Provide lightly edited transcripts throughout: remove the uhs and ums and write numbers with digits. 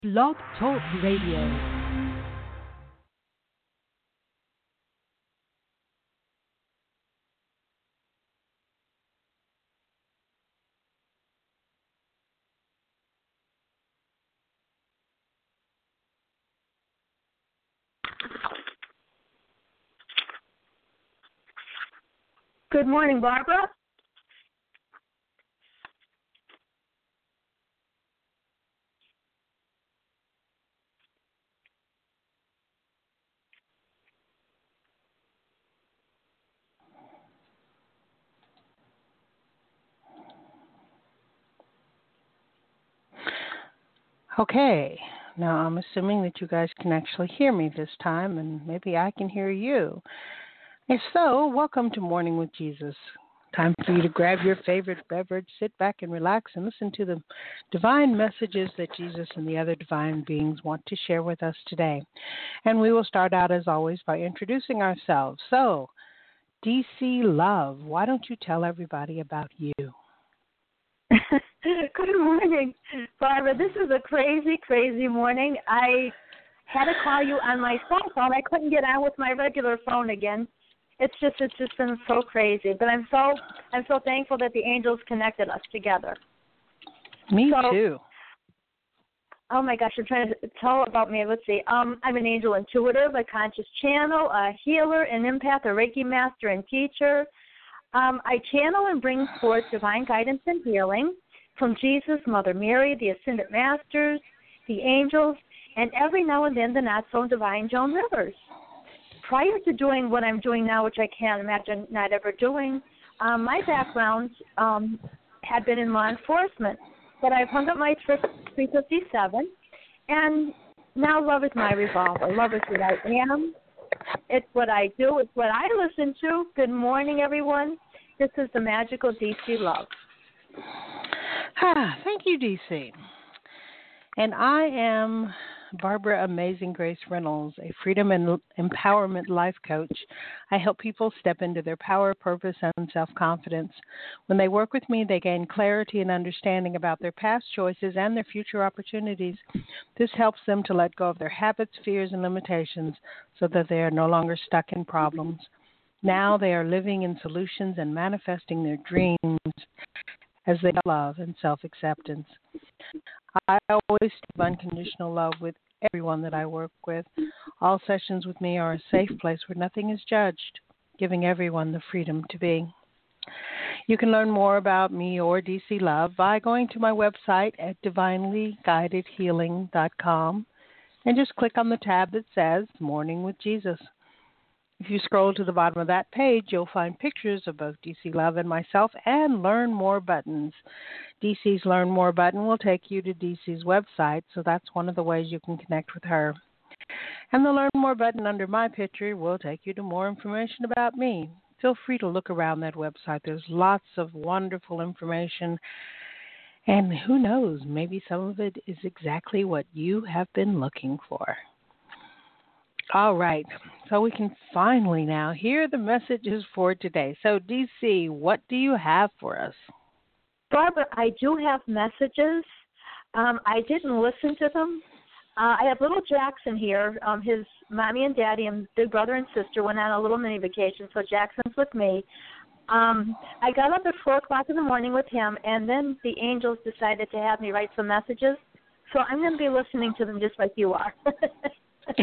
Blog Talk Radio. Good morning, Barbara. Okay, now I'm assuming that you guys can actually hear me this time, and maybe I can hear you. If so, welcome to Morning with Jesus. Time for you to grab your favorite beverage, sit back and relax, and listen to the divine messages that Jesus and the other divine beings want to share with us today. And we will start out, as always, by introducing ourselves. So, DC Love, why don't you tell everybody about you? Good morning, Barbara. This is a crazy, crazy morning. I had to call you on my cell phone. I couldn't get on with my regular phone again. It's just been so crazy. But I'm so thankful that the angels connected us together. Me too. Oh my gosh, I'm trying to tell about me. Let's see. I'm an angel intuitive, a conscious channel, a healer, an empath, a Reiki master, and teacher. I channel and bring forth divine guidance and healing from Jesus, Mother Mary, the Ascended Masters, the angels, and every now and then the not-so-divine Joan Rivers. Prior to doing what I'm doing now, which I can't imagine not ever doing, my background had been in law enforcement. But I've hung up my 357, and now love is my revolver. Love is what I am. It's what I do. It's what I listen to. Good morning, everyone. This is the magical DC Love. Thank you, DC. And I am Barbara Amazing Grace Reynolds, a freedom and empowerment life coach. I help people step into their power, purpose, and self-confidence. When they work with me, they gain clarity and understanding about their past choices and their future opportunities. This helps them to let go of their habits, fears, and limitations so that they are no longer stuck in problems. Now they are living in solutions and manifesting their dreams as they love and self-acceptance. I always have unconditional love with everyone that I work with. All sessions with me are a safe place where nothing is judged, giving everyone the freedom to be. You can learn more about me or DC Love by going to my website at divinelyguidedhealing.com and just click on the tab that says Morning with Jesus. If you scroll to the bottom of that page, you'll find pictures of both DC Love and myself and Learn More buttons. DC's Learn More button will take you to DC's website, so that's one of the ways you can connect with her. And the Learn More button under my picture will take you to more information about me. Feel free to look around that website. There's lots of wonderful information, and who knows, maybe some of it is exactly what you have been looking for. All right, so we can finally now hear the messages for today. So, DC, what do you have for us? Barbara, I do have messages. I didn't listen to them. I have little Jackson here. His mommy and daddy and big brother and sister went on a little mini vacation, so Jackson's with me. I got up at 4 o'clock in the morning with him, and then the angels decided to have me write some messages. So I'm going to be listening to them just like you are. I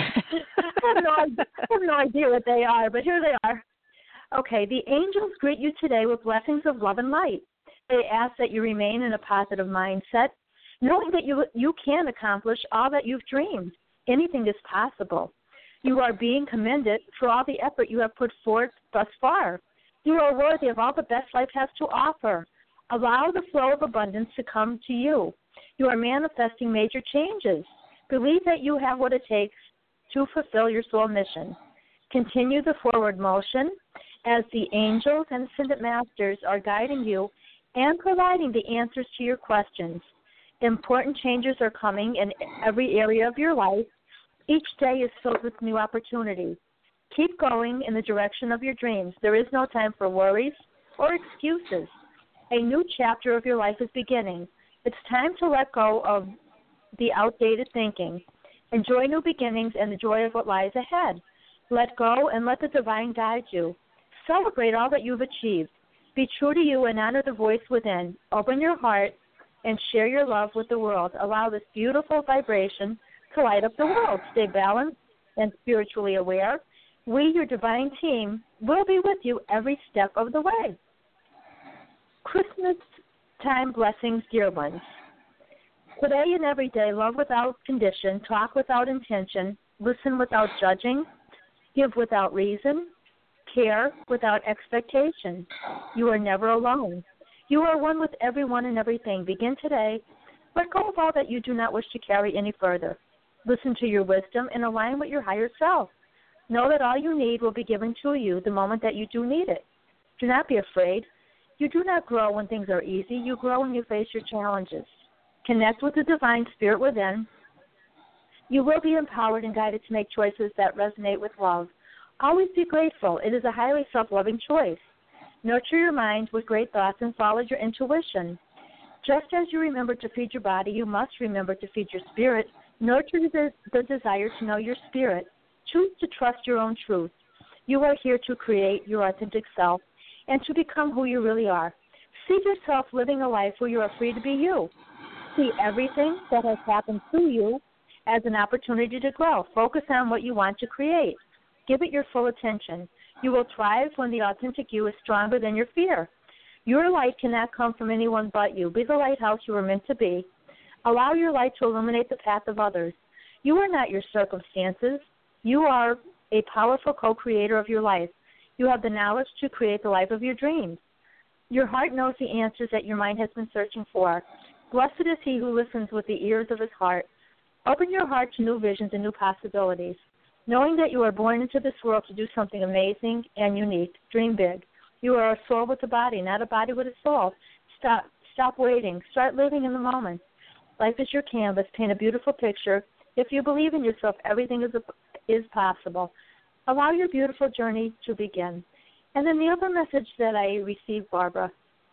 have no idea what they are, but here they are. Okay, the angels greet you today with blessings of love and light. They ask that you remain in a positive mindset, knowing that you can accomplish all that you've dreamed. Anything is possible. You are being commended for all the effort you have put forth thus far. You are worthy of all the best life has to offer. Allow the flow of abundance to come to you. You are manifesting major changes. Believe that you have what it takes to fulfill your soul mission. Continue the forward motion as the angels and ascended masters are guiding you and providing the answers to your questions. Important changes are coming in every area of your life. Each day is filled with new opportunities. Keep going in the direction of your dreams. There is no time for worries or excuses. A new chapter of your life is beginning. It's time to let go of the outdated thinking. Enjoy new beginnings and the joy of what lies ahead. Let go and let the divine guide you. Celebrate all that you've achieved. Be true to you and honor the voice within. Open your heart and share your love with the world. Allow this beautiful vibration to light up the world. Stay balanced and spiritually aware. We, your divine team, will be with you every step of the way. Christmas time blessings, dear ones. Today and every day, love without condition, talk without intention, listen without judging, give without reason, care without expectation. You are never alone. You are one with everyone and everything. Begin today. Let go of all that you do not wish to carry any further. Listen to your wisdom and align with your higher self. Know that all you need will be given to you the moment that you do need it. Do not be afraid. You do not grow when things are easy. You grow when you face your challenges. Connect with the divine spirit within. You will be empowered and guided to make choices that resonate with love. Always be grateful. It is a highly self-loving choice. Nurture your mind with great thoughts and follow your intuition. Just as you remember to feed your body, you must remember to feed your spirit. Nurture the desire to know your spirit. Choose to trust your own truth. You are here to create your authentic self and to become who you really are. See yourself living a life where you are free to be you. See everything that has happened to you as an opportunity to grow. Focus on what you want to create. Give it your full attention. You will thrive when the authentic you is stronger than your fear. Your light cannot come from anyone but you. Be the lighthouse you were meant to be. Allow your light to illuminate the path of others. You are not your circumstances. You are a powerful co-creator of your life. You have the knowledge to create the life of your dreams. Your heart knows the answers that your mind has been searching for. Blessed is he who listens with the ears of his heart. Open your heart to new visions and new possibilities. Knowing that you are born into this world to do something amazing and unique. Dream big. You are a soul with a body, not a body with a soul. Stop waiting. Start living in the moment. Life is your canvas. Paint a beautiful picture. If you believe in yourself, everything is possible. Allow your beautiful journey to begin. And then the other message that I received, Barbara,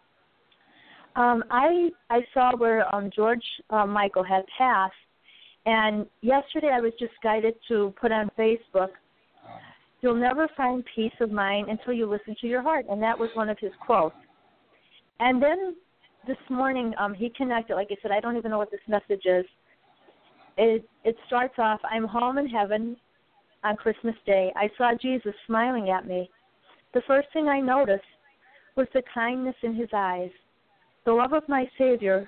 I saw where George Michael had passed, and yesterday I was just guided to put on Facebook, "You'll never find peace of mind until you listen to your heart," and that was one of his quotes. And then this morning he connected, like I said, I don't even know what this message is. It starts off, "I'm home in heaven on Christmas Day. I saw Jesus smiling at me. The first thing I noticed was the kindness in his eyes. The love my Savior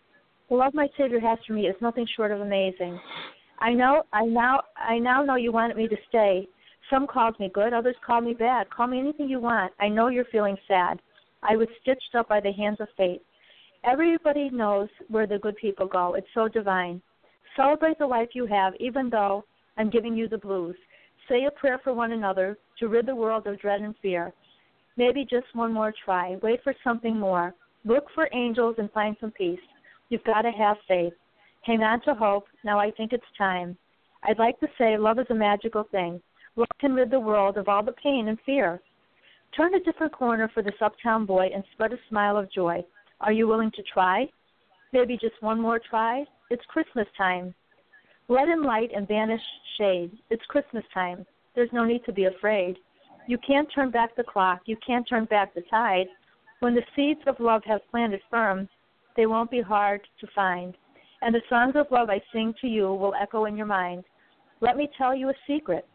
has for me is nothing short of amazing. I now know you wanted me to stay. Some called me good, others called me bad. Call me anything you want. I know you're feeling sad. I was stitched up by the hands of fate. Everybody knows where the good people go. It's so divine. Celebrate the life you have, even though I'm giving you the blues. Say a prayer for one another to rid the world of dread and fear. Maybe just one more try. Wait for something more. Look for angels and find some peace. You've got to have faith. Hang on to hope. Now I think it's time. I'd like to say love is a magical thing. Love can rid the world of all the pain and fear. Turn a different corner for this uptown boy and spread a smile of joy. Are you willing to try? Maybe just one more try? It's Christmas time. Let in light and banish shade. It's Christmas time. There's no need to be afraid. You can't turn back the clock. You can't turn back the tide. When the seeds of love have planted firm, they won't be hard to find. And the songs of love I sing to you will echo in your mind. Let me tell you a secret.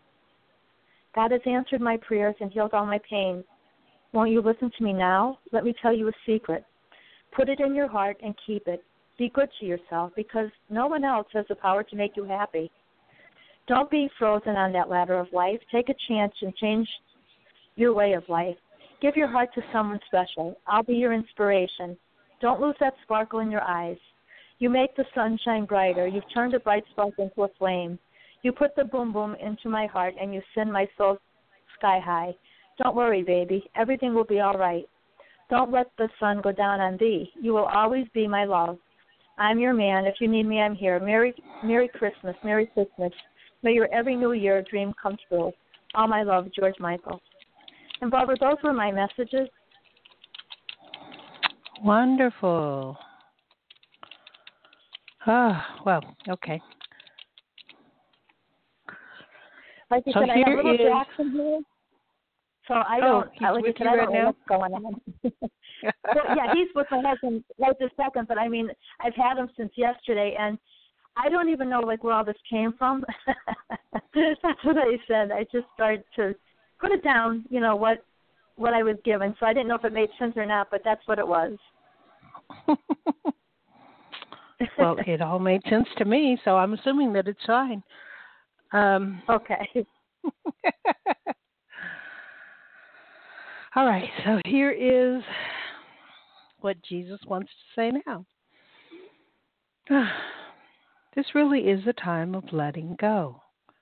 God has answered my prayers and healed all my pain. Won't you listen to me now? Let me tell you a secret. Put it in your heart and keep it. Be good to yourself because no one else has the power to make you happy. Don't be frozen on that ladder of life. Take a chance and change your way of life. Give your heart to someone special. I'll be your inspiration. Don't lose that sparkle in your eyes. You make the sun shine brighter. You've turned a bright spark into a flame. You put the boom boom into my heart and you send my soul sky high. Don't worry, baby. Everything will be all right. Don't let the sun go down on thee. You will always be my love. I'm your man. If you need me, I'm here. Merry Christmas. Merry Christmas. May your every new year dream come true. All my love, George Michael. And Barbara, those were my messages. Wonderful. Well, okay. Like I So said, I have here little is. Jackson here, so I don't. He's Like with I said, you I right don't know now? what's going on. Well, yeah, he's with my husband right this second, but I mean, I've had him since yesterday, and I don't even know like where all this came from. That's what I said. I just started to put it down, what I was given. So I didn't know if it made sense or not, but that's what it was. Well, it all made sense to me, so I'm assuming that it's fine. Okay. All right, so here is what Jesus wants to say now. This really is a time of letting go.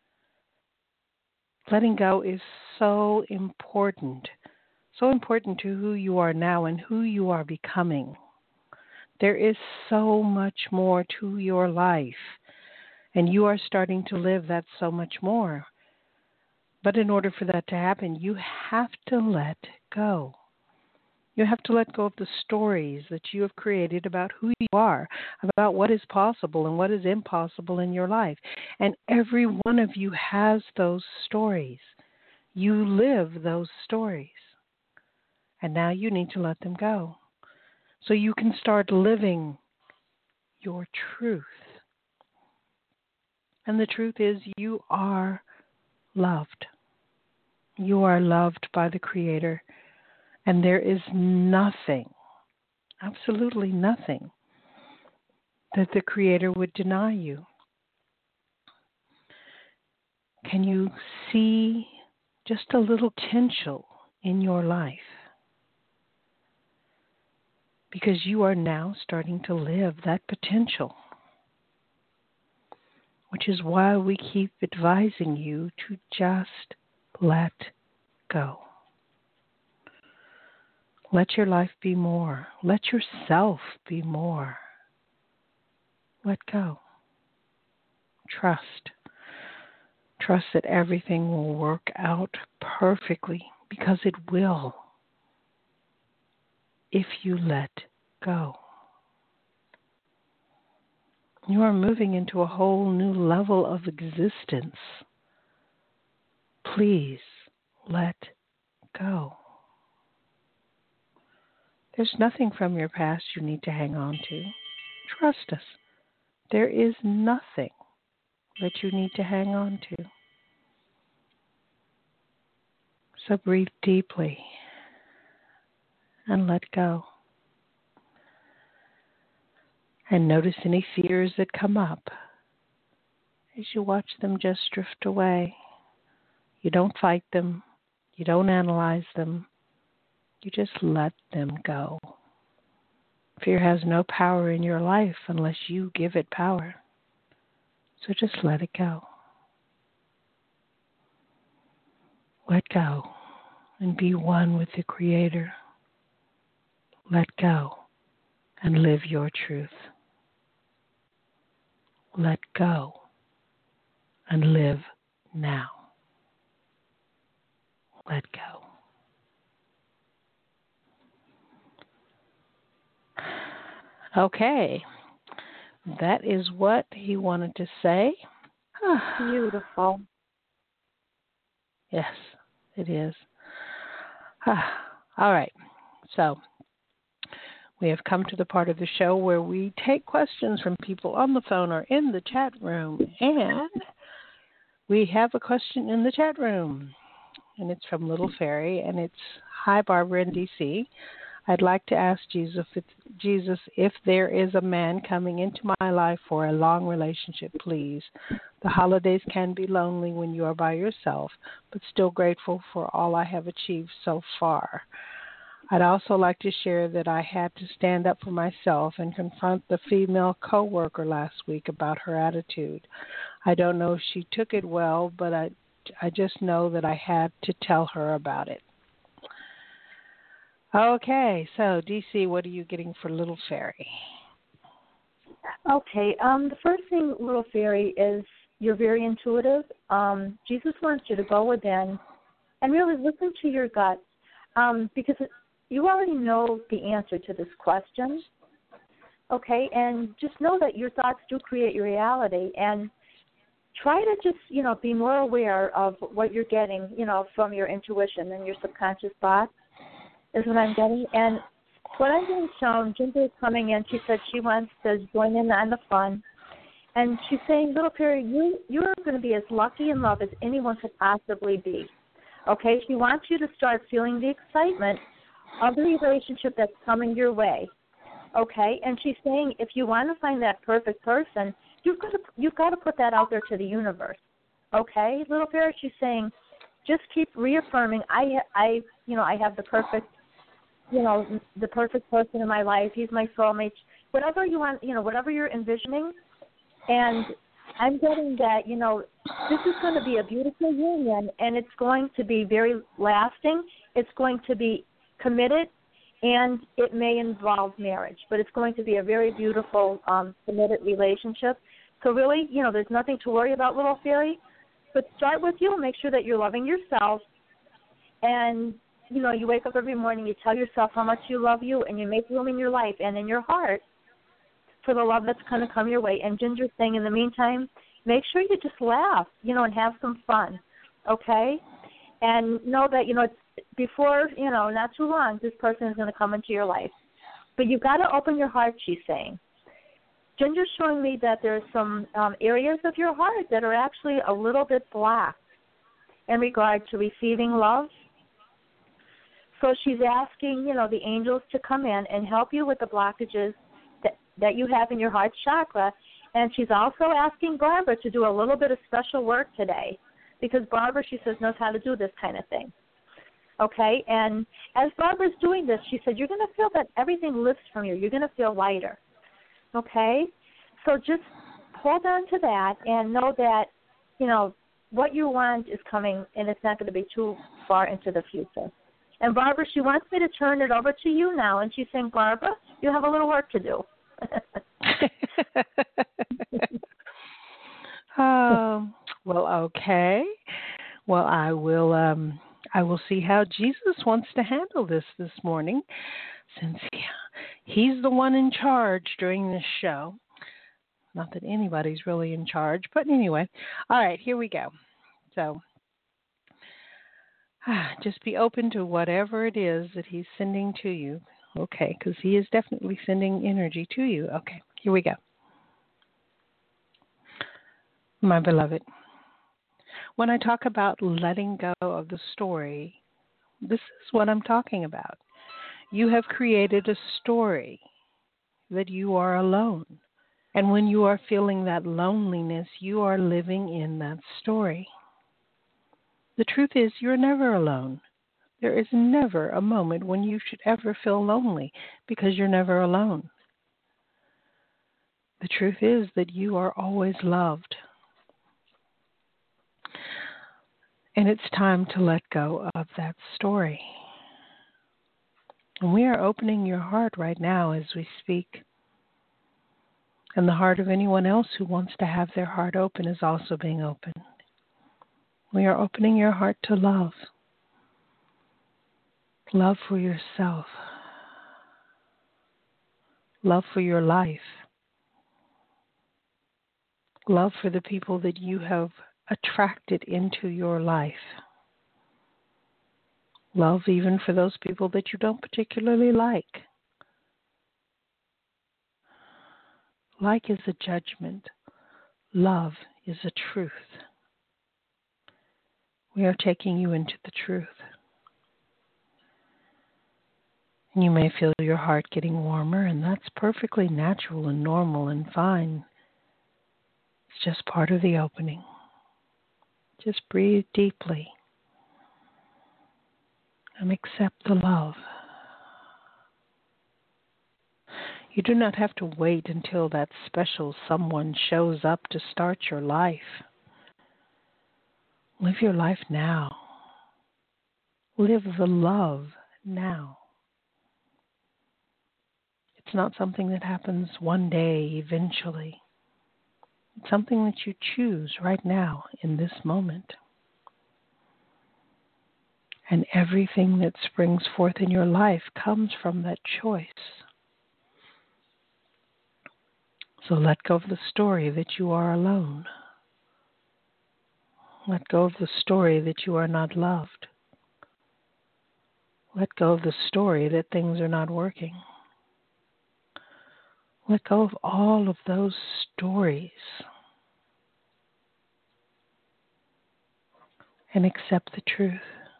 Letting go is so important to who you are now and who you are becoming. There is so much more to your life, and you are starting to live that so much more. But in order for that to happen, you have to let go. You have to let go of the stories that you have created about who you are, about what is possible and what is impossible in your life. And every one of you has those stories. You live those stories. And now you need to let them go so you can start living your truth. And the truth is you are loved. You are loved by the Creator. And there is nothing, absolutely nothing, that the Creator would deny you. Can you see just a little potential in your life? Because you are now starting to live that potential, which is why we keep advising you to just let go. Let your life be more. Let yourself be more. Let go. Trust. Trust that everything will work out perfectly, because it will if you let go. You are moving into a whole new level of existence. Please let go. There's nothing from your past you need to hang on to. Trust us. There is nothing that you need to hang on to. So breathe deeply and let go. And notice any fears that come up as you watch them just drift away. You don't fight them. You don't analyze them. You just let them go. Fear has no power in your life unless you give it power. So just let it go. Let go and be one with the Creator. Let go and live your truth. Let go and live now. Let go. Okay, that is what he wanted to say. Beautiful. Yes, it is. All right, so we have come to the part of the show where we take questions from people on the phone or in the chat room. And we have a question in the chat room. And it's from Little Fairy. And it's, "Hi, Barbara in D.C. I'd like to ask Jesus if there is a man coming into my life for a long relationship, please. The holidays can be lonely when you are by yourself, but still grateful for all I have achieved so far. I'd also like to share that I had to stand up for myself and confront the female coworker last week about her attitude. I don't know if she took it well, but I just know that I had to tell her about it." Okay, so DC, what are you getting for Little Fairy? Okay. The first thing, Little Fairy, is you're very intuitive. Jesus wants you to go within and really listen to your gut, because you already know the answer to this question. Okay, and just know that your thoughts do create your reality, and try to just, be more aware of what you're getting, from your intuition and your subconscious thoughts is what I'm getting. And what I'm being shown, Ginger is coming in. She said she wants to join in on the fun. And she's saying, little Perry, you're going to be as lucky in love as anyone could possibly be. Okay? She wants you to start feeling the excitement of the relationship that's coming your way. Okay? And she's saying if you want to find that perfect person, you've got to put that out there to the universe. Okay? Little Perry, she's saying, just keep reaffirming, I have the perfect, the perfect person in my life. He's my soulmate. Whatever you want, whatever you're envisioning. And I'm getting that, this is going to be a beautiful union, and it's going to be very lasting. It's going to be committed, and it may involve marriage, but it's going to be a very beautiful, committed relationship. So really, there's nothing to worry about, little fairy. But start with you. Make sure that you're loving yourself, and you wake up every morning, you tell yourself how much you love you, and you make room in your life and in your heart for the love that's going to come your way. And Ginger's saying, in the meantime, make sure you just laugh, and have some fun, okay? And know that, it's before, not too long, this person is going to come into your life. But you've got to open your heart, she's saying. Ginger's showing me that there's some areas of your heart that are actually a little bit blocked in regard to receiving love. So she's asking, the angels to come in and help you with the blockages that you have in your heart chakra. And she's also asking Barbara to do a little bit of special work today, because Barbara, she says, knows how to do this kind of thing. Okay? And as Barbara's doing this, she said, you're going to feel that everything lifts from you. You're going to feel lighter. Okay? So just hold on to that and know that, what you want is coming, and it's not going to be too far into the future. And Barbara, she wants me to turn it over to you now. And she's saying, Barbara, you have a little work to do. Well, okay. Well, I will see how Jesus wants to handle this morning, since he's the one in charge during this show. Not that anybody's really in charge, but anyway. All right, here we go. So just be open to whatever it is that he's sending to you. Okay, because he is definitely sending energy to you. Okay, here we go. My beloved, when I talk about letting go of the story, this is what I'm talking about. You have created a story that you are alone. And when you are feeling that loneliness, you are living in that story. The truth is, you're never alone. There is never a moment when you should ever feel lonely, because you're never alone. The truth is that you are always loved. And it's time to let go of that story. And we are opening your heart right now as we speak. And the heart of anyone else who wants to have their heart open is also being opened. We are opening your heart to love. Love for yourself. Love for your life. Love for the people that you have attracted into your life. Love even for those people that you don't particularly like. Like is a judgment. Love is a truth. We are taking you into the truth. And you may feel your heart getting warmer, and that's perfectly natural and normal and fine. It's just part of the opening. Just breathe deeply and accept the love. You do not have to wait until that special someone shows up to start your life. Live your life now. Live the love now. It's not something that happens one day eventually. It's something that you choose right now in this moment. And everything that springs forth in your life comes from that choice. So let go of the story that you are alone. Let go of the story that you are not loved. Let go of the story that things are not working. Let go of all of those stories and accept the truth.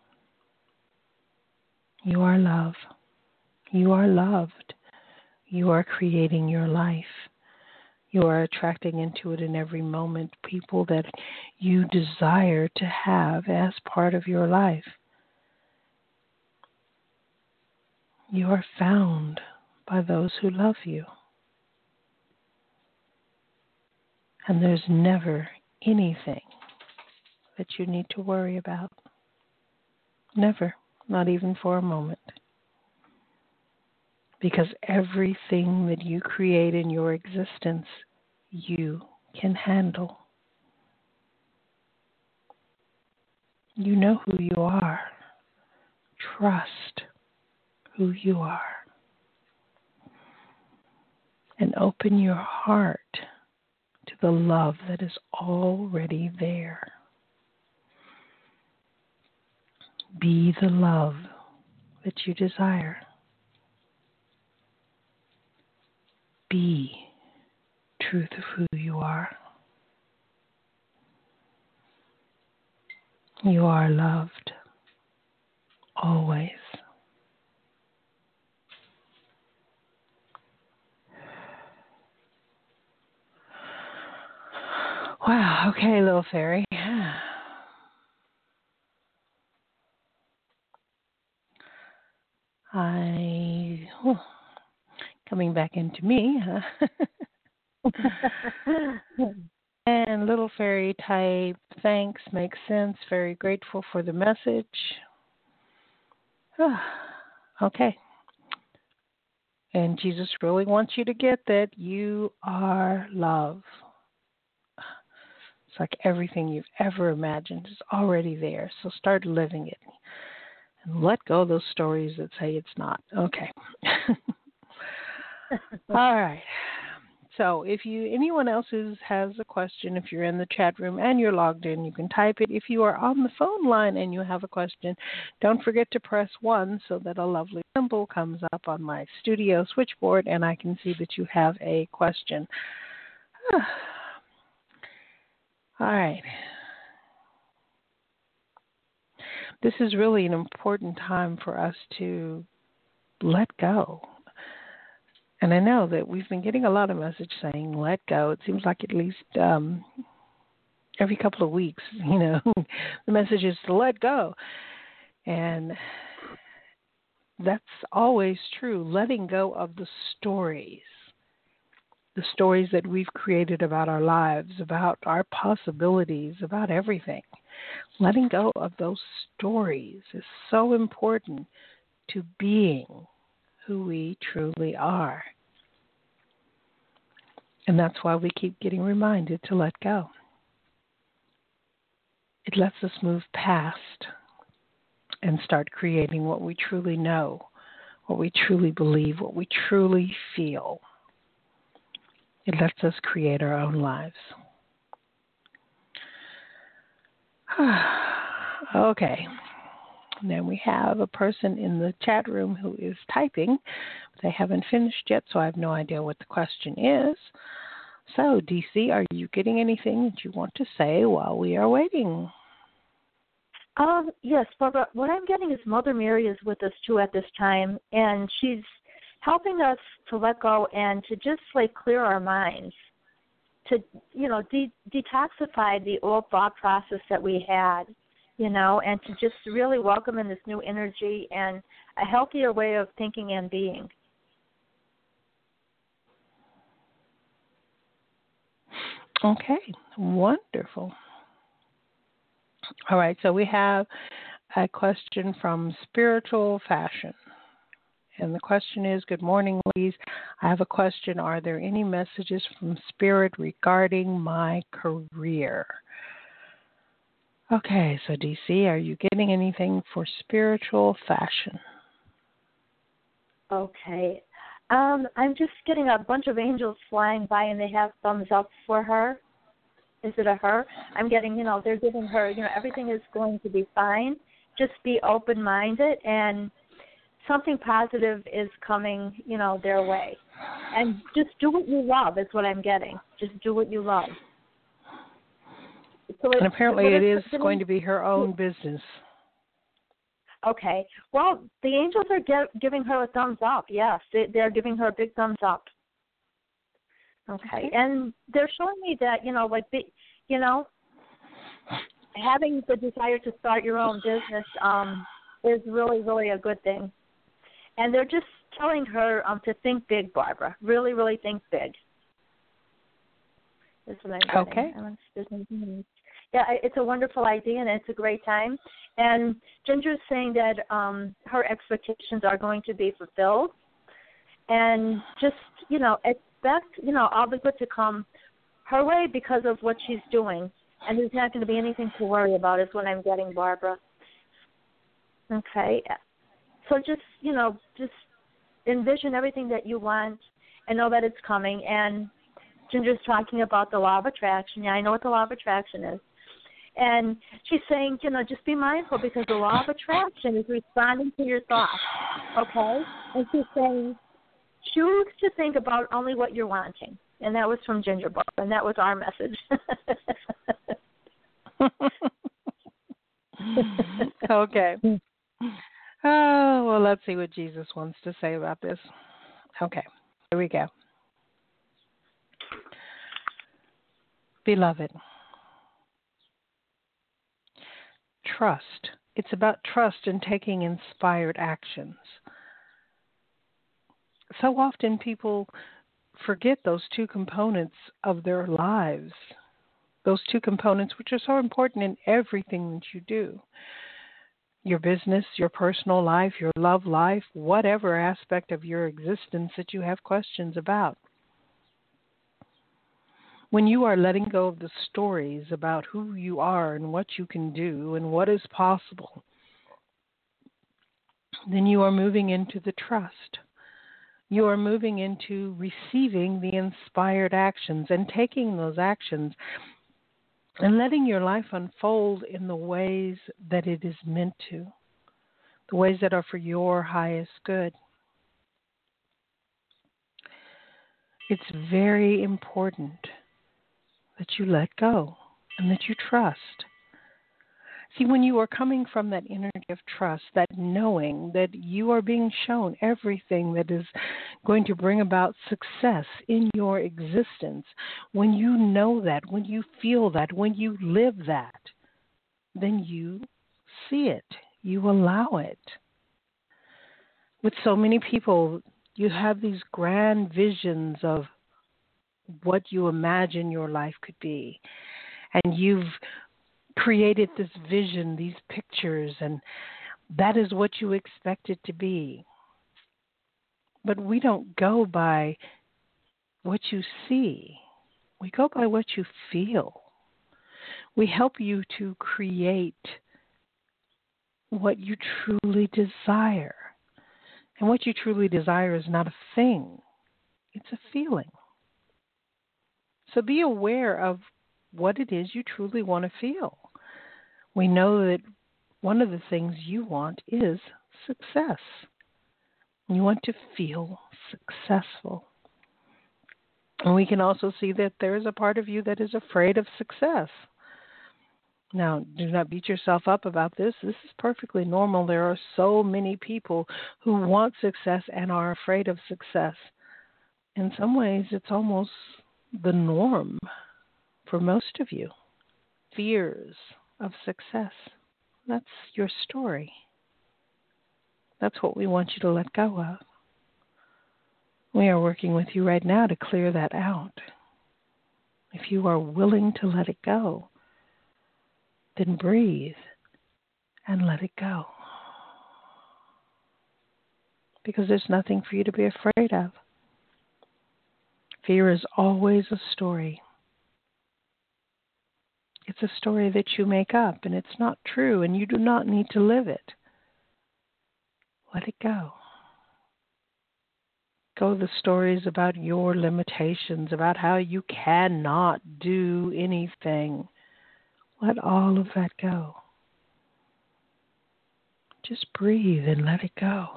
You are love. You are loved. You are creating your life. You are attracting into it in every moment people that you desire to have as part of your life. You are found by those who love you. And there's never anything that you need to worry about. Never, not even for a moment. Because everything that you create in your existence, you can handle. You know who you are. Trust who you are. And open your heart to the love that is already there. Be the love that you desire. Be truth of who you are. You are loved always. Wow, okay, little fairy. Coming back into me. And little fairy type, thanks, makes sense, very grateful for the message. Okay. And Jesus really wants you to get that you are love. It's like everything you've ever imagined is already there. So start living it. And let go of those stories that say it's not. Okay. All right. So if anyone else has a question, if you're in the chat room and you're logged in, you can type it. If you are on the phone line and you have a question, don't forget to press 1 so that a lovely symbol comes up on my studio switchboard and I can see that you have a question. All right. This is really an important time for us to let go. And I know that we've been getting a lot of message saying, let go. It seems like at least every couple of weeks, the message is to let go. And that's always true. Letting go of the stories that we've created about our lives, about our possibilities, about everything. Letting go of those stories is so important to being who we truly are. And that's why we keep getting reminded to let go. It lets us move past and start creating what we truly know, what we truly believe, what we truly feel. It lets us create our own lives. Okay. Now we have a person in the chat room who is typing. They haven't finished yet, so I have no idea what the question is. So, DC, are you getting anything that you want to say while we are waiting? Yes, Barbara. What I'm getting is Mother Mary is with us too at this time, and she's helping us to let go and to just clear our minds, to detoxify the old thought process that we had. And to just really welcome in this new energy and a healthier way of thinking and being. Okay, wonderful. All right, so we have a question from Spiritual Fashion. And the question is, good morning, ladies. I have a question. Are there any messages from Spirit regarding my career? Okay, so DC, are you getting anything for Spiritual Fashion? Okay. I'm just getting a bunch of angels flying by, and they have thumbs up for her. Is it a her? I'm getting, they're giving her, everything is going to be fine. Just be open-minded, and something positive is coming, their way. And just do what you love is what I'm getting. Just do what you love. So and apparently it is going to be her own business. Okay. Well, the angels are giving her a thumbs up. Yes, they're giving her a big thumbs up. Okay. And they're showing me that, having the desire to start your own business is really, really a good thing. And they're just telling her to think big, Barbara. Really, really think big. That's what I'm getting. Okay. Yeah, it's a wonderful idea, and it's a great time. And Ginger's saying that her expectations are going to be fulfilled. And just, expect, all the good to come her way because of what she's doing. And there's not going to be anything to worry about is what I'm getting, Barbara. Okay. So just envision everything that you want and know that it's coming. And Ginger's talking about the law of attraction. Yeah, I know what the law of attraction is. And she's saying, just be mindful because the law of attraction is responding to your thoughts, okay? And she's saying, choose to think about only what you're wanting. And that was from Ginger Bob, and that was our message. Okay. Oh, well, let's see what Jesus wants to say about this. Okay, here we go. Beloved, trust. It's about trust and taking inspired actions. So often people forget those two components of their lives, those two components which are so important in everything that you do. Your business, your personal life, your love life, whatever aspect of your existence that you have questions about. When you are letting go of the stories about who you are and what you can do and what is possible, then you are moving into the trust. You are moving into receiving the inspired actions and taking those actions and letting your life unfold in the ways that it is meant to, the ways that are for your highest good. It's very important that you let go and that you trust. See, when you are coming from that energy of trust, that knowing that you are being shown everything that is going to bring about success in your existence, when you know that, when you feel that, when you live that, then you see it, you allow it. With so many people, you have these grand visions of what you imagine your life could be. And you've created this vision, these pictures, and that is what you expect it to be. But we don't go by what you see. We go by what you feel. We help you to create what you truly desire. And what you truly desire is not a thing. It's a feeling. So be aware of what it is you truly want to feel. We know that one of the things you want is success. You want to feel successful. And we can also see that there is a part of you that is afraid of success. Now, do not beat yourself up about this. This is perfectly normal. There are so many people who want success and are afraid of success. In some ways, it's almost the norm for most of you. Fears of success. That's your story. That's what we want you to let go of. We are working with you right now to clear that out. If you are willing to let it go, then breathe and let it go. Because there's nothing for you to be afraid of. Fear is always a story. It's a story that you make up, and it's not true, and you do not need to live it. Let it go. Go the stories about your limitations, about how you cannot do anything. Let all of that go. Just breathe and let it go.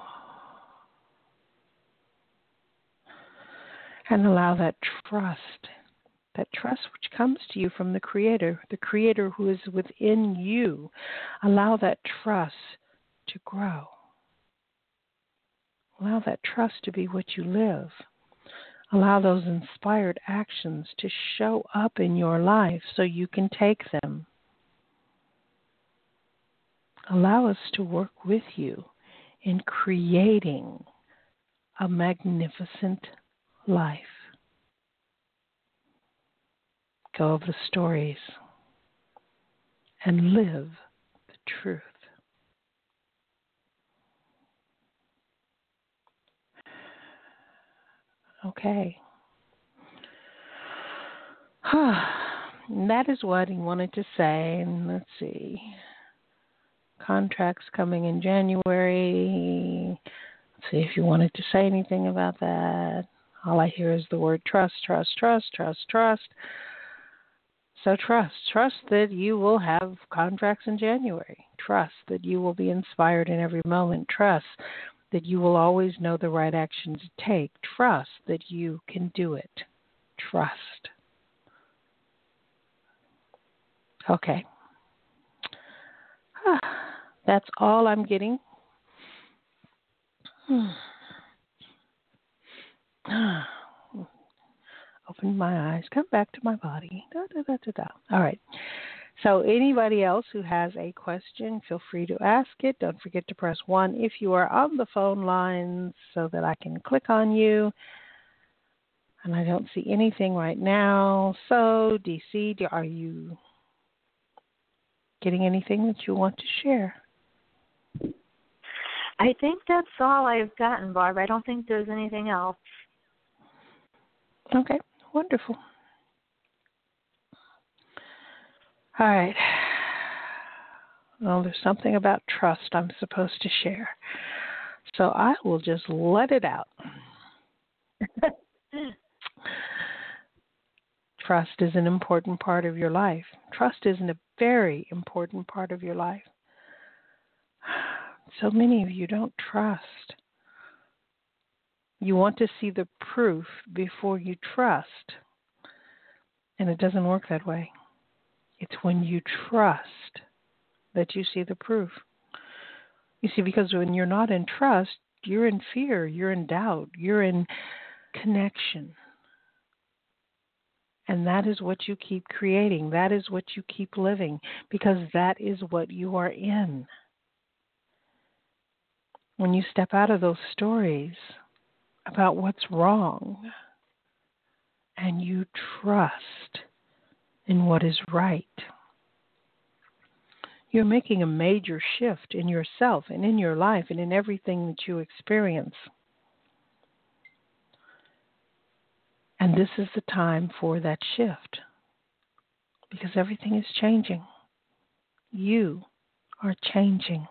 And allow that trust which comes to you from the Creator who is within you, allow that trust to grow. Allow that trust to be what you live. Allow those inspired actions to show up in your life so you can take them. Allow us to work with you in creating a magnificent life. Go of the stories and live the truth. Okay. That is what he wanted to say. And let's see. Contracts coming in January. Let's see if you wanted to say anything about that. All I hear is the word trust, trust, trust, trust, trust. So trust that you will have contracts in January. Trust that you will be inspired in every moment. Trust that you will always know the right action to take. Trust that you can do it. Trust. Okay. That's all I'm getting. Open my eyes, come back to my body. All right. So anybody else who has a question, feel free to ask it. Don't forget to press 1 if you are on the phone lines so that I can click on you. And I don't see anything right now. So, DC, are you getting anything that you want to share? I think that's all I've gotten, Barb. I don't think there's anything else. Okay, wonderful. All right. Well, there's something about trust I'm supposed to share. So I will just let it out. Trust is an important part of your life. Trust is a very important part of your life. So many of you don't trust. You want to see the proof before you trust. And it doesn't work that way. It's when you trust that you see the proof. You see, because when you're not in trust, you're in fear, you're in doubt, you're in connection. And that is what you keep creating. That is what you keep living, because that is what you are in. When you step out of those stories about what's wrong and you trust in what is right, you're making a major shift in yourself and in your life and in everything that you experience. And this is the time for that shift, because everything is changing. You are changing.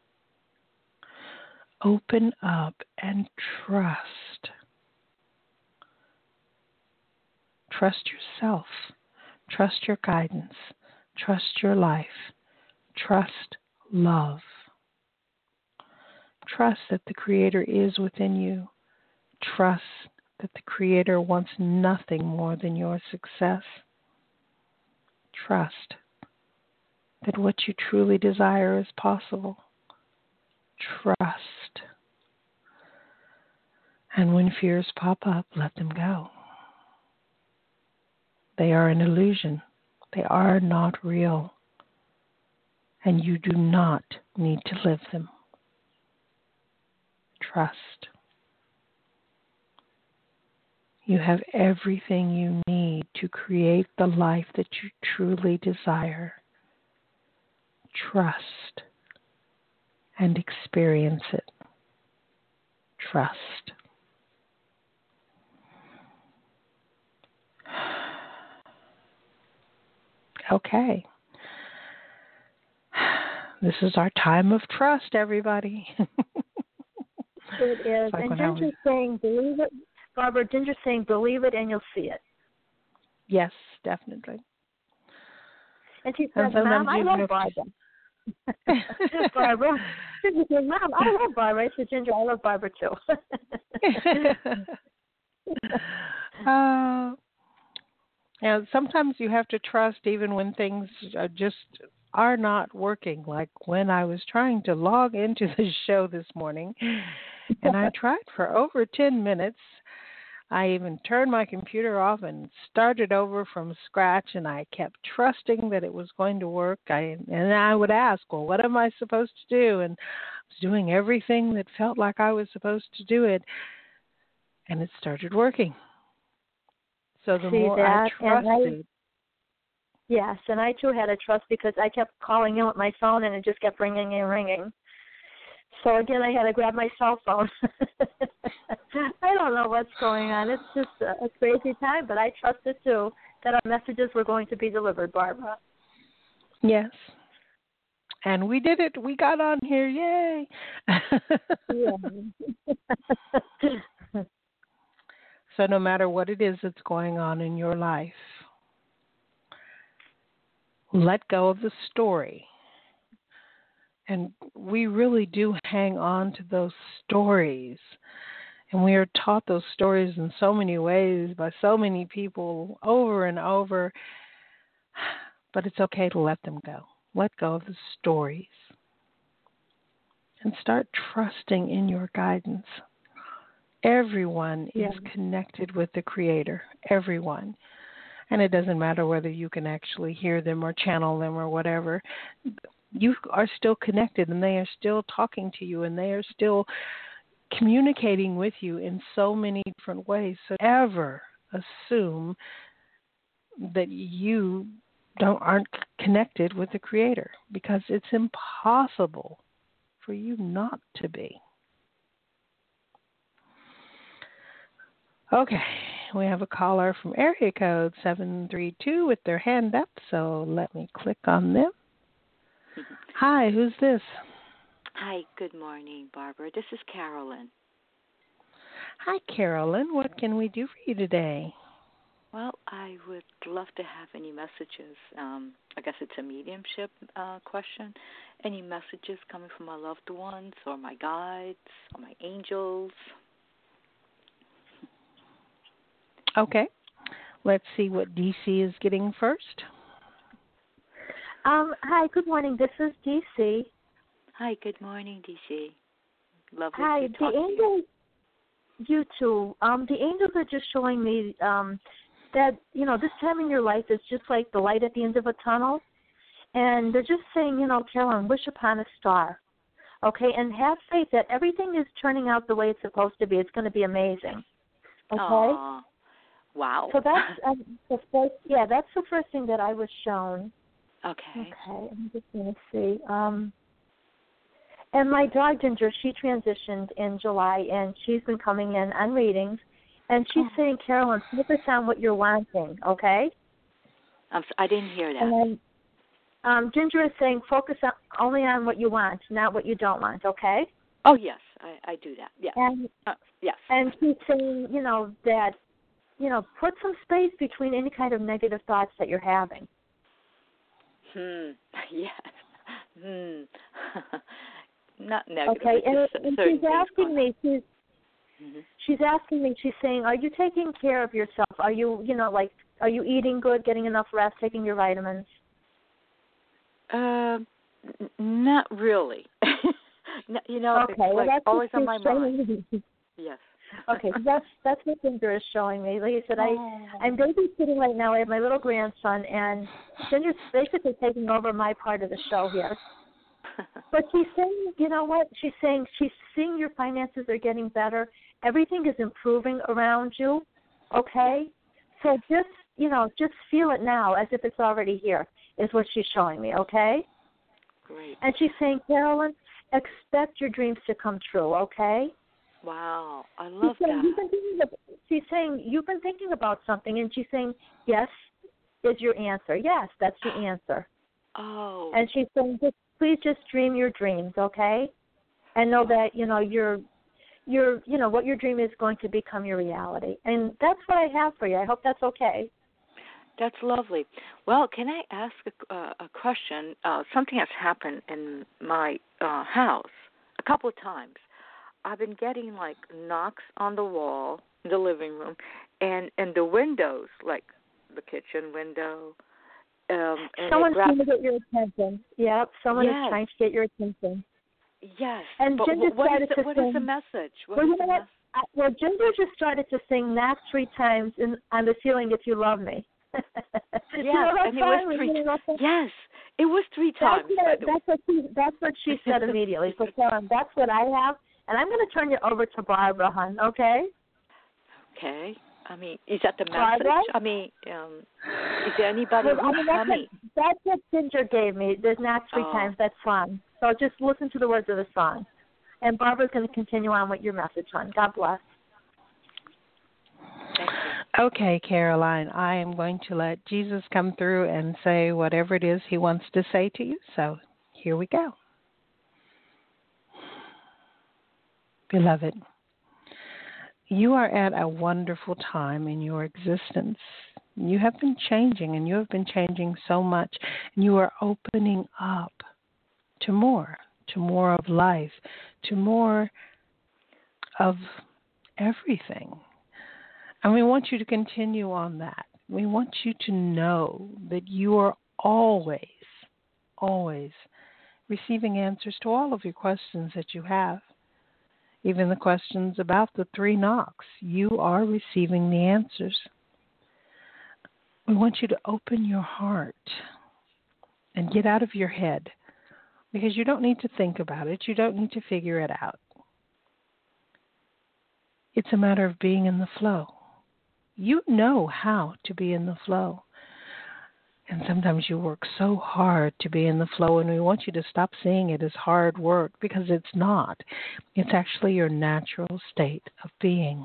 Open up and trust. Trust yourself. Trust your guidance. Trust your life. Trust love. Trust that the Creator is within you. Trust that the Creator wants nothing more than your success. Trust that what you truly desire is possible. Trust. And when fears pop up, let them go. They are an illusion. They are not real. And you do not need to live them. Trust. You have everything you need to create the life that you truly desire. Trust and experience it. Trust. Okay. This is our time of trust, everybody. It is. Like and Jen is saying, believe it Barbara, Ginger's saying, believe it and you'll see it. Yes, definitely. And she said, Mom, I love Barbara. Barbara. Ginger said, Mom, I love Barbara. I said, Ginger, I love Barbara too. Sometimes you have to trust even when things are not working. Like when I was trying to log into the show this morning, and I tried for over 10 minutes. I even turned my computer off and started over from scratch, and I kept trusting that it was going to work. And I would ask, well, what am I supposed to do? And I was doing everything that felt like I was supposed to do it, and it started working. So the more I trusted. Yes, and I too had to trust because I kept calling in with my phone, and it just kept ringing and ringing. So again, I had to grab my cell phone. I don't know what's going on. It's just a crazy time, but I trusted too that our messages were going to be delivered, Barbara. Yes. And we did it. We got on here. Yay. So no matter what it is that's going on in your life, let go of the story. And we really do hang on to those stories. And we are taught those stories in so many ways by so many people over and over. But it's okay to let them go. Let go of the stories. And start trusting in your guidance. Everyone is connected with the Creator. Everyone. And it doesn't matter whether you can actually hear them or channel them or whatever. You are still connected, and they are still talking to you, and they are still communicating with you in so many different ways. So ever assume that you aren't connected with the Creator, because it's impossible for you not to be. Okay, we have a caller from area code 732 with their hand up, so let me click on them. Hi, who's this? Hi, good morning, Barbara. This is Carolyn. Hi, Carolyn. What can we do for you today? Well, I would love to have any messages. I guess it's a mediumship question. Any messages coming from my loved ones or my guides or my angels? Okay. Let's see what DC is getting first. Hi, good morning. This is DC. Hi, good morning, DC. Lovely Hi, to talk the angels. You too. The angels are just showing me that, this time in your life is just like the light at the end of a tunnel. And they're just saying, Carolyn, wish upon a star. Okay, and have faith that everything is turning out the way it's supposed to be. It's going to be amazing. Okay? Aww. Wow. So that's that's the first thing that I was shown. Okay. I'm just going to see. And my dog, Ginger, she transitioned in July, and she's been coming in on readings. And she's saying, Carolyn, focus on what you're wanting, okay? I didn't hear that. And then Ginger is saying, focus only on what you want, not what you don't want, okay? Oh, yes, I do that, yes. And, yes. And she's saying, that, put some space between any kind of negative thoughts that you're having. Yes. Not negative. Okay, and she's asking me, she's asking me, she's saying, are you taking care of yourself? Are you, are you eating good, getting enough rest, taking your vitamins? Not really. Okay, well, that's always on my mind. Yes. Okay, that's what Ginger is showing me. Like I said, I'm babysitting right now. I have my little grandson, and Ginger's basically taking over my part of the show here. But she's saying, you know what? She's saying she's seeing your finances are getting better. Everything is improving around you, okay? So just feel it now as if it's already here is what she's showing me, okay? Great. And she's saying, Carolyn, expect your dreams to come true, okay? Wow, I love that. She's saying, you've been thinking about something, and she's saying, yes is your answer. Yes, that's your answer. Oh. And she's saying, please just dream your dreams, okay? And know that, you're what your dream is going to become your reality. And that's what I have for you. I hope that's okay. That's lovely. Well, can I ask a question? Something has happened in my house a couple of times. I've been getting like knocks on the wall in the living room and the windows, like the kitchen window. Someone's trying to get your attention. Yep, someone is Yes. trying to get your attention. Yes. And But Ginger what is started the message? Well, Ginger just started to sing that 3 times on the ceiling, "If You Love Me." Yes, and it was 3 times. Yes, it was 3 times. That's what she said immediately. So, Karen, that's what I have. And I'm going to turn you over to Barbara, hon, okay? Okay. I mean, is that the message? Barbara? I mean, is there anybody coming? That's what Ginger gave me. There's not 3 times. That's fun. So just listen to the words of the song. And Barbara's going to continue on with your message, hon. God bless. Thank you. Okay, Caroline, I am going to let Jesus come through and say whatever it is he wants to say to you. So here we go. Beloved, you are at a wonderful time in your existence. You have been changing, and you have been changing so much. And you are opening up to more of life, to more of everything. And we want you to continue on that. We want you to know that you are always receiving answers to all of your questions that you have. Even the questions about the 3 knocks, you are receiving the answers. We want you to open your heart and get out of your head, because you don't need to think about it. You don't need to figure it out. It's a matter of being in the flow. You know how to be in the flow. And sometimes you work so hard to be in the flow, and we want you to stop seeing it as hard work, because it's not. It's actually your natural state of being.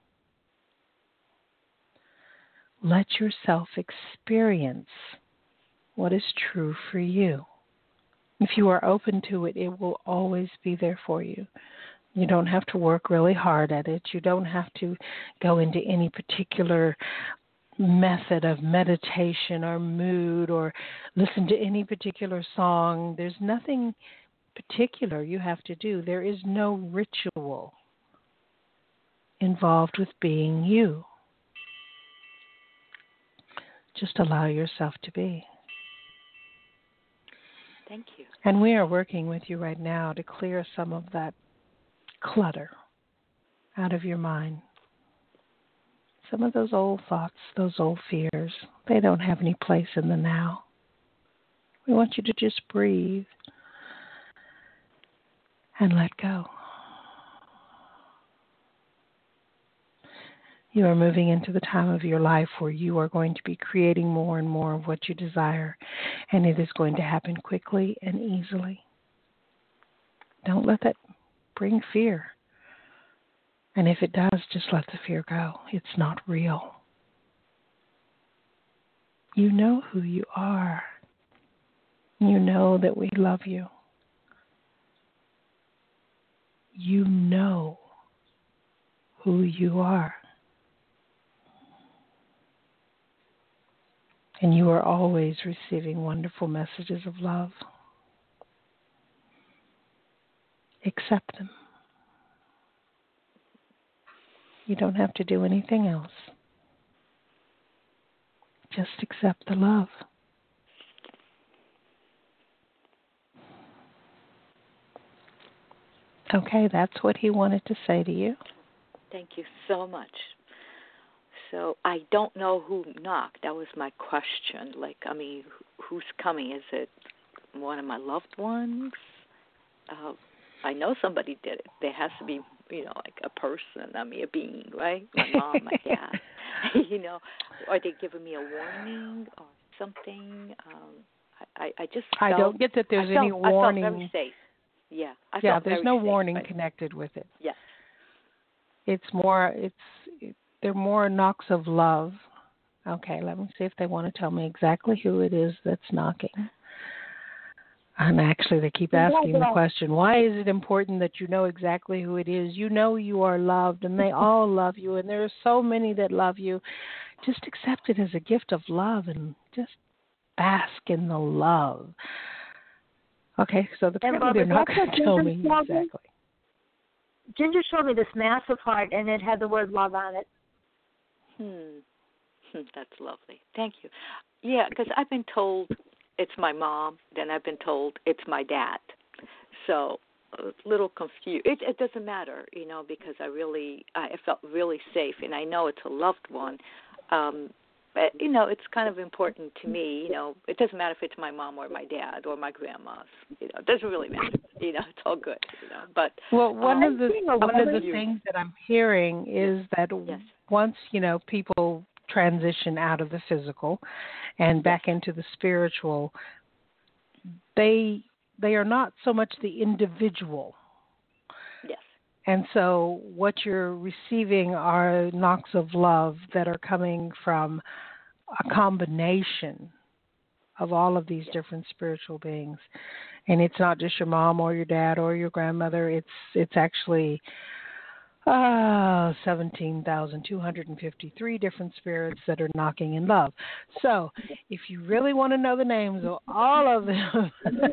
Let yourself experience what is true for you. If you are open to it, it will always be there for you. You don't have to work really hard at it. You don't have to go into any particular method of meditation or mood or listen to any particular song. There's nothing particular you have to do. There is no ritual involved with being you. Just allow yourself to be. Thank you. And we are working with you right now to clear some of that clutter out of your mind. Some of those old thoughts, those old fears, they don't have any place in the now. We want you to just breathe and let go. You are moving into the time of your life where you are going to be creating more and more of what you desire, and it is going to happen quickly and easily. Don't let that bring fear. And if it does, just let the fear go. It's not real. You know who you are. You know that we love you. You know who you are. And you are always receiving wonderful messages of love. Accept them. You don't have to do anything else. Just accept the love. Okay, that's what he wanted to say to you. Thank you so much. So I don't know who knocked. That was my question. Who's coming? Is it one of my loved ones? I know somebody did it. There has to be, like a person, a being, right? My mom, my dad, Are they giving me a warning or something? I just felt, I don't get that there's any warning. I felt very safe. Yeah. There's no warning connected with it. Yes. They're more knocks of love. Okay, let me see if they want to tell me exactly who it is that's knocking. And actually, they keep asking the question, why is it important that you know exactly who it is? You know you are loved, and they all love you, and there are so many that love you. Just accept it as a gift of love and just bask in the love. Okay, so apparently they're not going to tell me exactly. Ginger showed me this massive heart, and it had the word love on it. That's lovely. Thank you. Yeah, because I've been told it's my mom, then I've been told it's my dad. So a little confused. It doesn't matter, because I felt really safe, and I know it's a loved one. But, it's kind of important to me, it doesn't matter if it's my mom or my dad or my grandma's, it doesn't really matter, it's all good, but. Well, one of the things that I'm hearing is that once, people transition out of the physical and back into the spiritual, they are not so much the individual. Yes. And so what you're receiving are knocks of love that are coming from a combination of all of these different spiritual beings. And it's not just your mom or your dad or your grandmother. It's actually 17,253 different spirits that are knocking in love. So if you really want to know the names of all of them,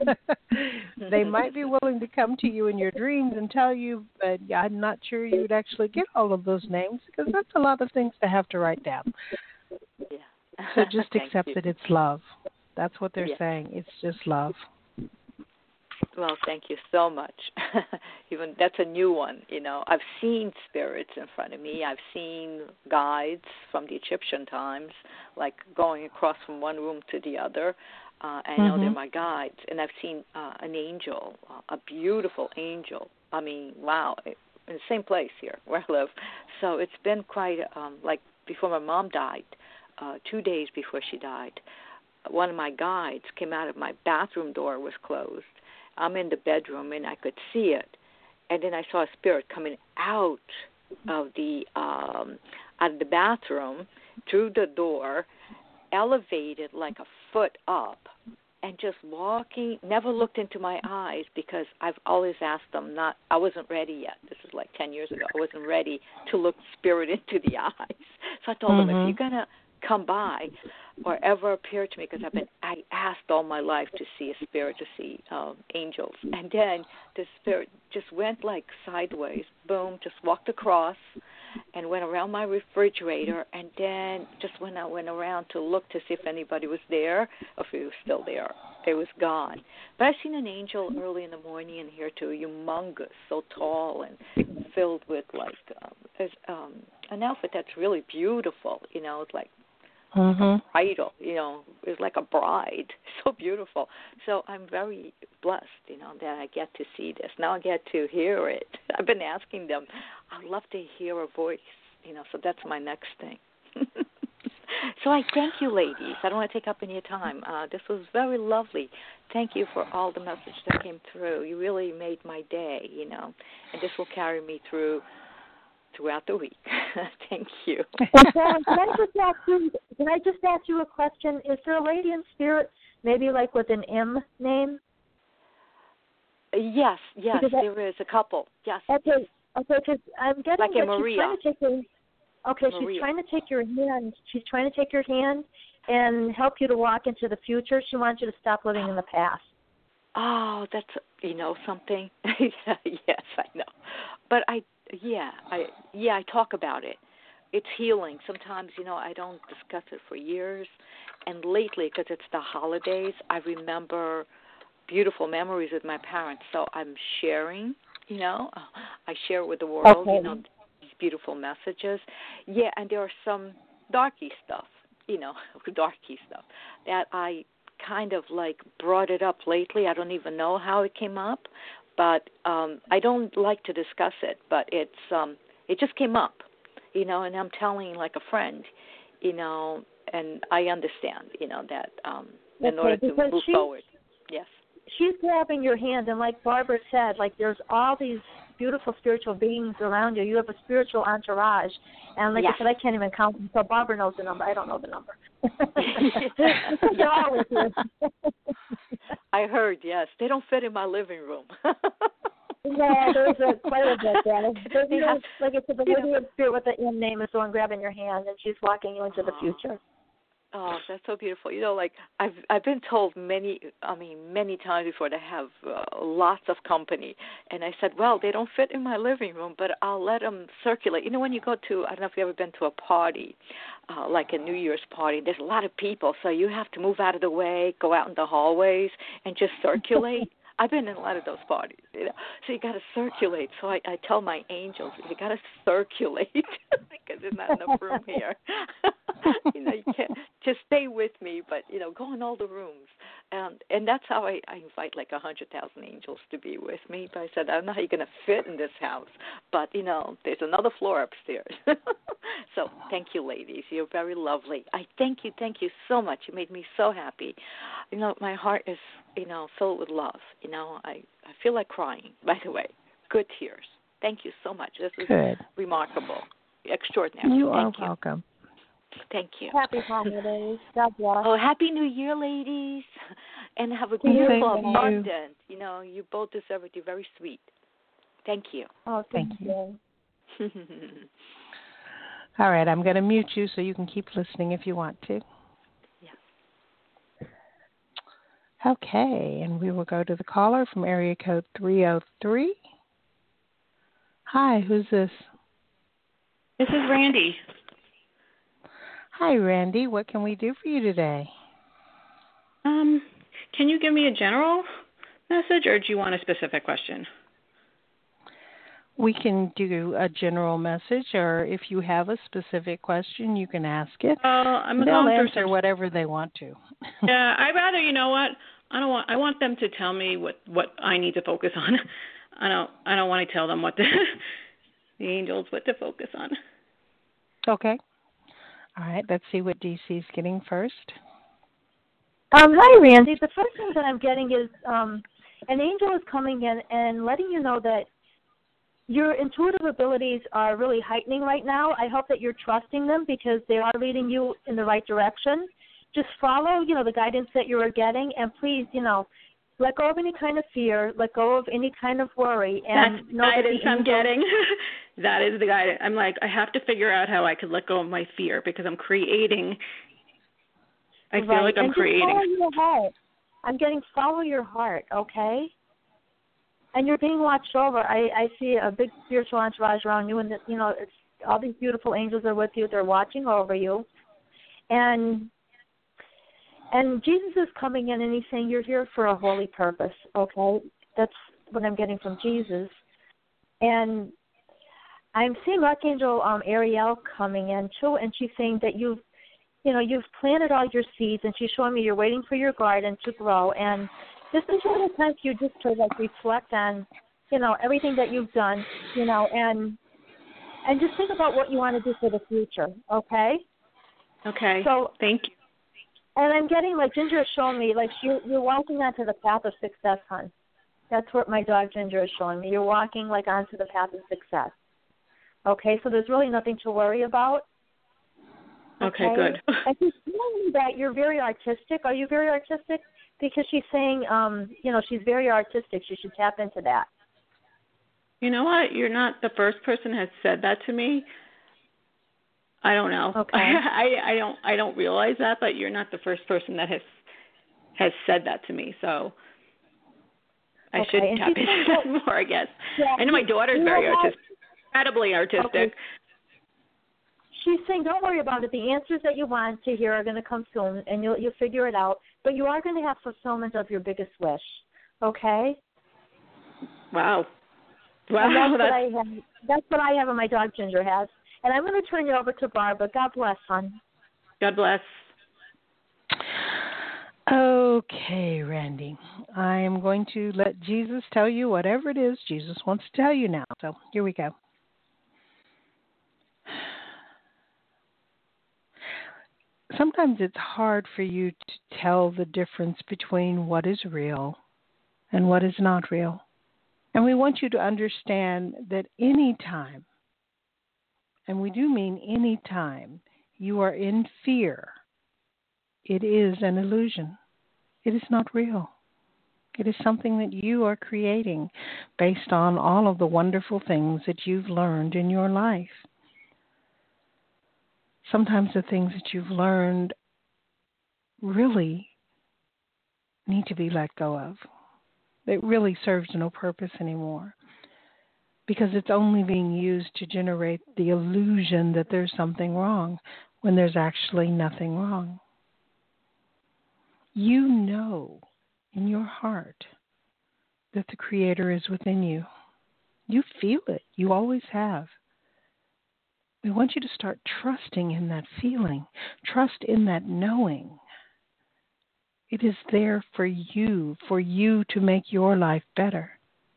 they might be willing to come to you in your dreams and tell you, but I'm not sure you would actually get all of those names because that's a lot of things to have to write down. Yeah. So just accept that it's love. That's what they're saying. It's just love. Well, thank you so much. Even that's a new one. I've seen spirits in front of me. I've seen guides from the Egyptian times, like going across from one room to the other. And I know they're my guides. And I've seen an angel, a beautiful angel. I mean, wow, in the same place here where I live. So it's been quite like before my mom died, 2 days before she died. One of my guides came out of my bathroom door was closed. I'm in the bedroom, and I could see it. And then I saw a spirit coming out of the bathroom through the door, elevated like a foot up, and just walking, never looked into my eyes because I've always asked them I wasn't ready yet. This is like 10 years ago. I wasn't ready to look spirit into the eyes. So I told them, if you're going to come by or ever appear to me, because I asked all my life to see a spirit, to see angels, and then the spirit just went like sideways, boom, just walked across and went around my refrigerator, and then just when I went around to look to see if anybody was there or if it was still there, it was gone. But I've seen an angel early in the morning in here too, humongous, so tall and filled with like an outfit that's really beautiful, it's like bridal, is like a bride, so beautiful. So I'm very blessed, that I get to see this. Now I get to hear it. I've been asking them, I'd love to hear a voice, so that's my next thing. So I thank you, ladies. I don't want to take up any time. This was very lovely. Thank you for all the message that came through. You really made my day, and this will carry me throughout the week. Thank you. Can I just ask you a question? Is there a lady in spirit, maybe like with an M name? Yes, there is a couple. Yes. Okay, because I'm getting like that Maria. She's trying to take your hand. She's trying to take your hand and help you to walk into the future. She wants you to stop living in the past. Oh, that's something. Yes, I know. But I talk about it. It's healing. Sometimes, I don't discuss it for years. And lately, because it's the holidays, I remember beautiful memories with my parents. So I'm sharing, I share with the world, these beautiful messages. Yeah, and there are some darky stuff that I kind of like brought it up lately. I don't even know how it came up, but I don't like to discuss it, but it just came up, and I'm telling like a friend, and I understand, that in order to move forward. Yes. She's grabbing your hand, and like Barbara said, like there's all these beautiful spiritual beings around you. You have a spiritual entourage, and like I said, I can't even count them. So Barbara knows the number. I don't know the number. I heard, yes. They don't fit in my living room. Yeah, there's quite a bit there. There's even, like I said, the lady in spirit with the M name is the one grabbing your hand, and she's walking you into the future. Oh, that's so beautiful. You know, like I've been told many times before to have lots of company, and I said, well, they don't fit in my living room, but I'll let them circulate. You know, when you go to, I don't know if you've ever been to a party, like a New Year's party, there's a lot of people, so you have to move out of the way, go out in the hallways, and just circulate. I've been in a lot of those parties, you know. So you got to circulate. So I tell my angels, you got to circulate because there's not enough room here. You know, you can't just stay with me, but you know, go in all the rooms. And that's how I invite like 100,000 angels to be with me. But I said, I don't know how you're going to fit in this house, but you know, there's another floor upstairs. So thank you, ladies. You're very lovely. I thank you so much. You made me so happy. You know, my heart is, you know, filled with love. You know, I feel like crying, by the way. Good tears. Thank you so much. This is Good. Remarkable. Extraordinary. You are welcome. Thank you. Happy holidays. God bless. Oh, Happy New Year, ladies. And have a beautiful, Same abundant. You know, you both deserve it. You're very sweet. Thank you. Oh, thank you. All right, I'm going to mute you so you can keep listening if you want to. Yeah. Okay, and we will go to the caller from area code 303. Hi, who's this? This is Randy. Hi, Randy. What can we do for you today? Can you give me a general message, or do you want a specific question? We can do a general message, or if you have a specific question, you can ask it. I'm They'll going through answer whatever they want to. Yeah, I'd rather, you know what? I want them to tell me what I need to focus on. I don't want to tell them what the angels what to focus on. Okay. All right. Let's see what DC is getting first. Hi, Randy. The first thing that I'm getting is an angel is coming in and letting you know that your intuitive abilities are really heightening right now. I hope that you're trusting them because they are leading you in the right direction. Just follow, you know, the guidance that you are getting, and please, you know, let go of any kind of fear, let go of any kind of worry, and that's know the guidance that I'm getting. That is the guidance. I'm like, I have to figure out how I could let go of my fear because I'm creating. I feel like I'm creating. Follow your heart. I'm getting follow your heart, okay? And you're being watched over. I see a big spiritual entourage around you, and you know, it's all these beautiful angels are with you. They're watching over you, and Jesus is coming in and he's saying you're here for a holy purpose, okay? That's what I'm getting from Jesus. And I'm seeing Archangel Ariel coming in too, and she's saying that you've planted all your seeds, and she's showing me you're waiting for your garden to grow. And this is really a time for you just to like reflect on, you know, everything that you've done, you know, and just think about what you want to do for the future, okay? Okay. So thank you. And I'm getting, like, Ginger is showing me, like, you're walking onto the path of success, hon. That's what my dog Ginger is showing me. You're walking, like, onto the path of success. Okay, so there's really nothing to worry about. Okay, good. And she's telling me that you're very artistic. Are you very artistic? Because she's saying, you know, she's very artistic. She should tap into that. You know what? You're not the first person who has said that to me. I don't know. Okay. I don't realize that, but you're not the first person that has said that to me. So I should tap into that more, I guess. Yeah, I know my daughter's very artistic, incredibly artistic. Okay. She's saying, don't worry about it. The answers that you want to hear are going to come soon, and you'll figure it out. But you are going to have fulfillment of your biggest wish. Okay? Wow. Wow. That's what I have and my dog Ginger has. And I'm going to turn you over to Barbara. God bless, hon. God bless. Okay, Randy. I am going to let Jesus tell you whatever it is Jesus wants to tell you now. So here we go. Sometimes it's hard for you to tell the difference between what is real and what is not real. And we want you to understand that any time, and we do mean any time, you are in fear, it is an illusion. It is not real. It is something that you are creating based on all of the wonderful things that you've learned in your life. Sometimes the things that you've learned really need to be let go of. It really serves no purpose anymore because it's only being used to generate the illusion that there's something wrong when there's actually nothing wrong. You know in your heart that the Creator is within you. You feel it. You always have. We want you to start trusting in that feeling. Trust in that knowing. It is there for you to make your life better.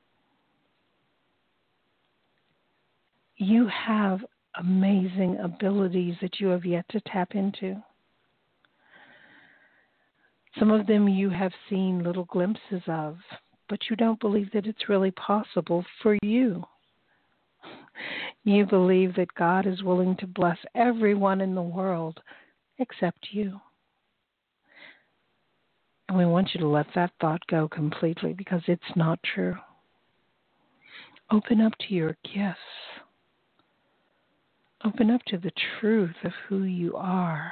You have amazing abilities that you have yet to tap into. Some of them you have seen little glimpses of, but you don't believe that it's really possible for you. You believe that God is willing to bless everyone in the world except you. And we want you to let that thought go completely because it's not true. Open up to your gifts. Open up to the truth of who you are.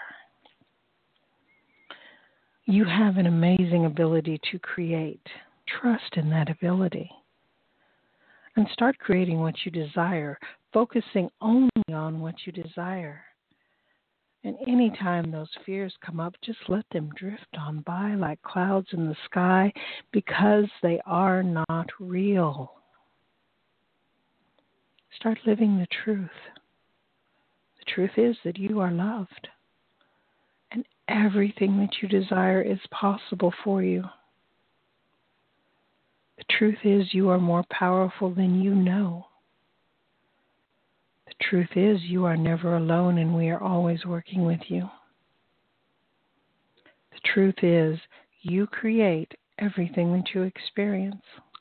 You have an amazing ability to create. Trust in that ability. And start creating what you desire, focusing only on what you desire. And anytime those fears come up, just let them drift on by like clouds in the sky because they are not real. Start living the truth. The truth is that you are loved. And everything that you desire is possible for you. The truth is you are more powerful than you know. The truth is you are never alone and we are always working with you. The truth is you create everything that you experience.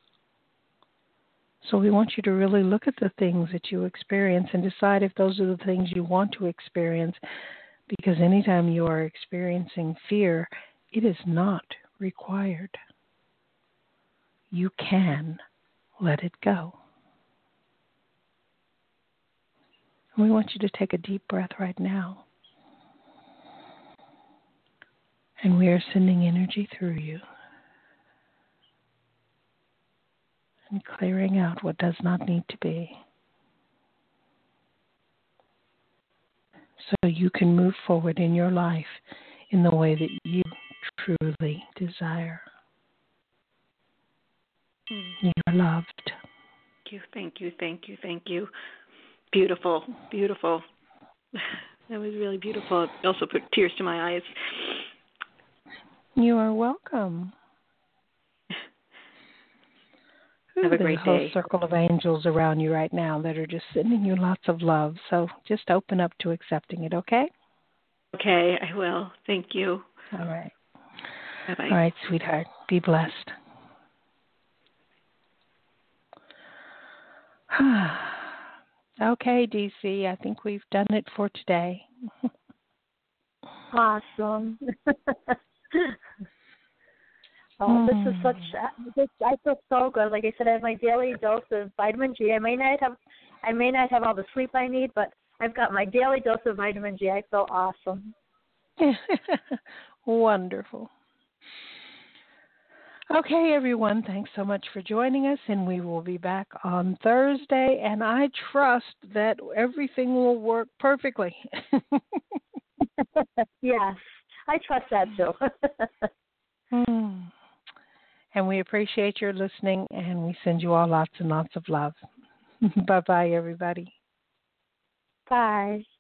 So we want you to really look at the things that you experience and decide if those are the things you want to experience, because anytime you are experiencing fear, it is not required. You can let it go. And we want you to take a deep breath right now. And we are sending energy through you and clearing out what does not need to be, so you can move forward in your life in the way that you truly desire. You are loved. Thank you. Beautiful. That was really beautiful. It also put tears to my eyes. You are welcome. Have a great day. There's a whole circle of angels around you right now that are just sending you lots of love. So just open up to accepting it, okay? Okay, I will. Thank you. All right. Bye-bye. All right, sweetheart. Be blessed. Okay, DC, I think we've done it for today. Awesome. This is I feel so good. Like I said, I have my daily dose of vitamin G. I may not have all the sleep I need, but I've got my daily dose of vitamin G. I feel awesome. Wonderful. Okay, everyone, thanks so much for joining us, and we will be back on Thursday, and I trust that everything will work perfectly. Yes, I trust that too. And we appreciate your listening, and we send you all lots and lots of love. Bye-bye, everybody. Bye.